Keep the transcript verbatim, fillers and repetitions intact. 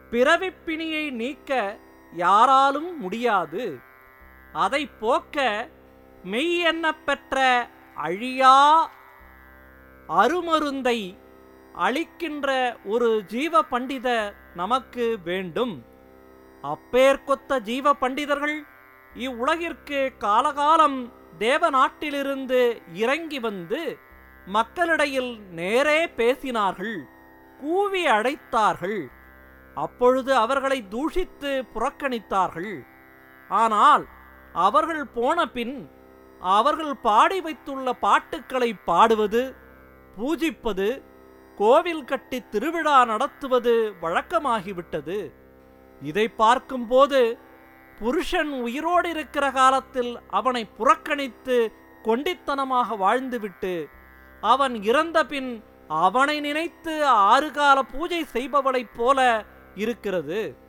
பிறவிப்பிணியை நீக்க யாராலும் முடியாது. அதை போக்க மெய் எண்ணப் பெற்ற அழியா அருமருந்தை அளிக்கின்ற ஒரு ஜீவ பண்டிதர் நமக்கு வேண்டும். அப்பேர்க்கொத்த ஜீவ பண்டிதர்கள் இவ்வுலகிற்கு காலகாலம் தேவ நாட்டிலிருந்து இறங்கி வந்து மக்களிடையில் நேரே பேசினார்கள், கூவி அழைத்தார்கள். அப்பொழுது அவர்களை தூஷித்து புறக்கணித்தார்கள். ஆனால் அவர்கள் போன பின் அவர்கள் பாடி வைத்துள்ள பாட்டுக்களை பாடுவது, பூஜிப்பது, கோவில் கட்டி திருவிழா நடத்துவது வழக்கமாகிவிட்டது. இதை பார்க்கும்போது புருஷன் உயிரோடு இருக்கிற காலத்தில் அவனை புறக்கணித்து கொண்டித்தனமாக வாழ்ந்துவிட்டு அவன் இறந்த பின் அவனை நினைத்து ஆறு கால பூஜை செய்பவளைப் போல இருக்கிறது.